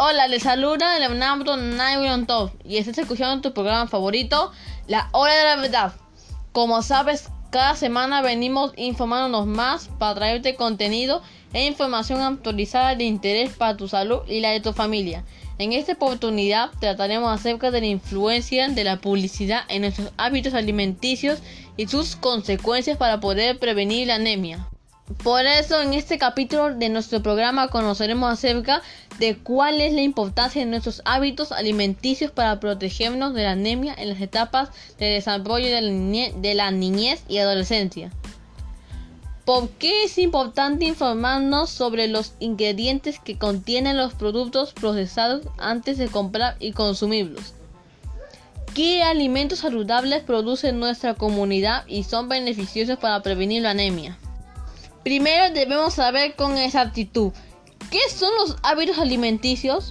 Hola, les saluda Leonardo Nairontov y estás escuchando tu programa favorito, La Hora de la Verdad. Como sabes, cada semana venimos informándonos más para traerte contenido e información actualizada de interés para tu salud y la de tu familia. En esta oportunidad trataremos acerca de la influencia de la publicidad en nuestros hábitos alimenticios y sus consecuencias para poder prevenir la anemia. Por eso, en este capítulo de nuestro programa conoceremos acerca de cuál es la importancia de nuestros hábitos alimenticios para protegernos de la anemia en las etapas de desarrollo de la niñez y adolescencia. ¿Por qué es importante informarnos sobre los ingredientes que contienen los productos procesados antes de comprar y consumirlos? ¿Qué alimentos saludables produce nuestra comunidad y son beneficiosos para prevenir la anemia? Primero debemos saber con exactitud ¿qué son los hábitos alimenticios?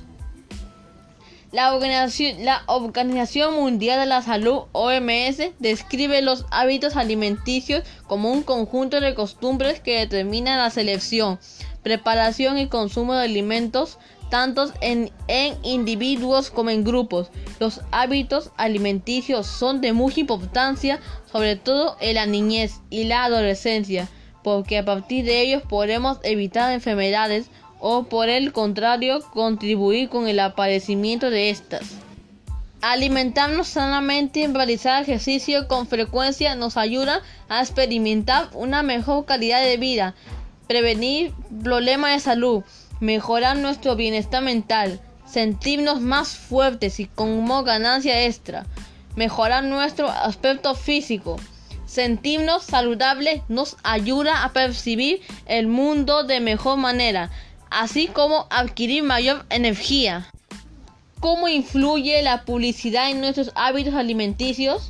La Organización Mundial de la Salud, OMS, describe los hábitos alimenticios como un conjunto de costumbres que determinan la selección, preparación y consumo de alimentos, tanto en individuos como en grupos. Los hábitos alimenticios son de mucha importancia, sobre todo en la niñez y la adolescencia, porque a partir de ellos podemos evitar enfermedades o, por el contrario, contribuir con el aparecimiento de estas. Alimentarnos sanamente y realizar ejercicio con frecuencia nos ayuda a experimentar una mejor calidad de vida, prevenir problemas de salud, mejorar nuestro bienestar mental, sentirnos más fuertes y como ganancia extra, mejorar nuestro aspecto físico. Sentirnos saludables nos ayuda a percibir el mundo de mejor manera, así como adquirir mayor energía. ¿Cómo influye la publicidad en nuestros hábitos alimenticios?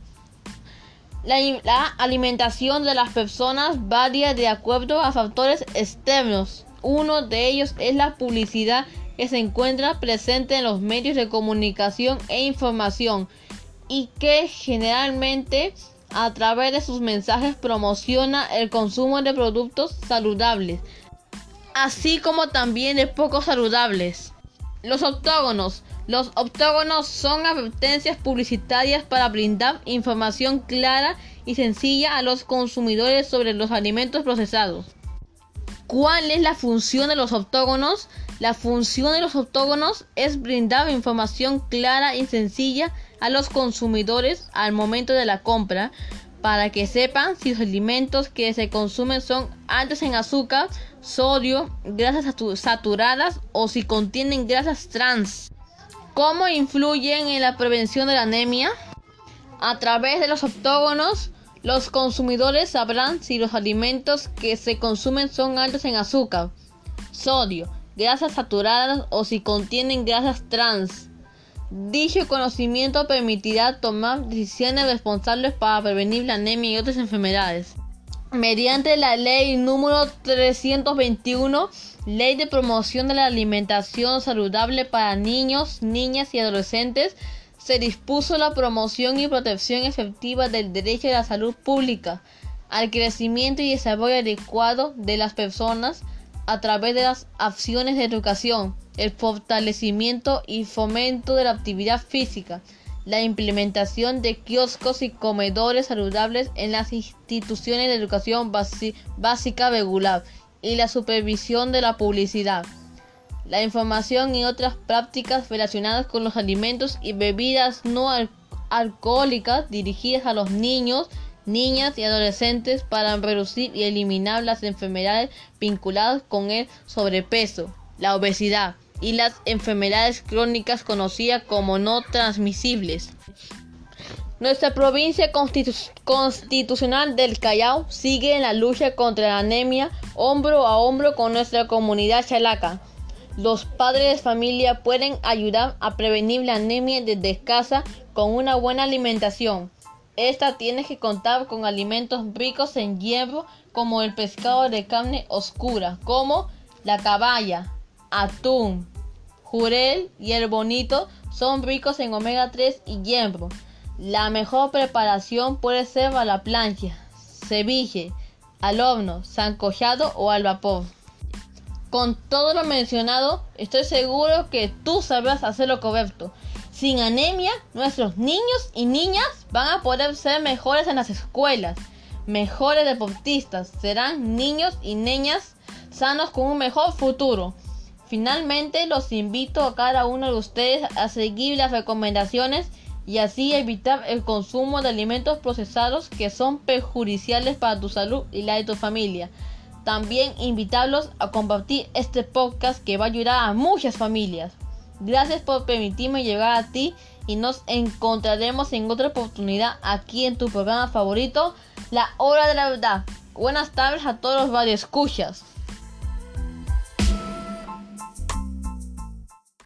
La alimentación de las personas varía de acuerdo a factores externos. Uno de ellos es la publicidad que se encuentra presente en los medios de comunicación e información y que generalmente a través de sus mensajes promociona el consumo de productos saludables, así como también de poco saludables. Los octógonos. Los octógonos son advertencias publicitarias para brindar información clara y sencilla a los consumidores sobre los alimentos procesados. ¿Cuál es la función de los octógonos? La función de los octógonos es brindar información clara y sencilla a los consumidores al momento de la compra, para que sepan si los alimentos que se consumen son altos en azúcar, sodio, grasas saturadas o si contienen grasas trans. ¿Cómo influyen en la prevención de la anemia? A través de los octógonos, los consumidores sabrán si los alimentos que se consumen son altos en azúcar, sodio, grasas saturadas o si contienen grasas trans. Dicho conocimiento permitirá tomar decisiones responsables para prevenir la anemia y otras enfermedades. Mediante la ley número 321, Ley de Promoción de la Alimentación Saludable para Niños, Niñas y Adolescentes, se dispuso la promoción y protección efectiva del derecho a la salud pública, al crecimiento y desarrollo adecuado de las personas a través de las acciones de educación, el fortalecimiento y fomento de la actividad física, la implementación de kioscos y comedores saludables en las instituciones de educación básica regular y la supervisión de la publicidad, la información y otras prácticas relacionadas con los alimentos y bebidas no alcohólicas dirigidas a los niños, niñas y adolescentes para reducir y eliminar las enfermedades vinculadas con el sobrepeso, la obesidad y las enfermedades crónicas conocidas como no transmisibles. Nuestra provincia constitucional del Callao sigue en la lucha contra la anemia hombro a hombro con nuestra comunidad chalaca. Los padres de familia pueden ayudar a prevenir la anemia desde casa con una buena alimentación. Esta tiene que contar con alimentos ricos en hierro como el pescado de carne oscura, como la caballa, atún, jurel y el bonito son ricos en omega 3 y hierro. La mejor preparación puede ser a la plancha, ceviche, al horno, sancochado o al vapor. Con todo lo mencionado, estoy seguro que tú sabrás hacer lo correcto. Sin anemia, nuestros niños y niñas van a poder ser mejores en las escuelas, mejores deportistas, serán niños y niñas sanos con un mejor futuro. Finalmente, los invito a cada uno de ustedes a seguir las recomendaciones y así evitar el consumo de alimentos procesados que son perjudiciales para tu salud y la de tu familia. También invitarlos a compartir este podcast que va a ayudar a muchas familias. Gracias por permitirme llegar a ti y nos encontraremos en otra oportunidad aquí en tu programa favorito, La Hora de la Verdad. Buenas tardes a todos los radioescuchas.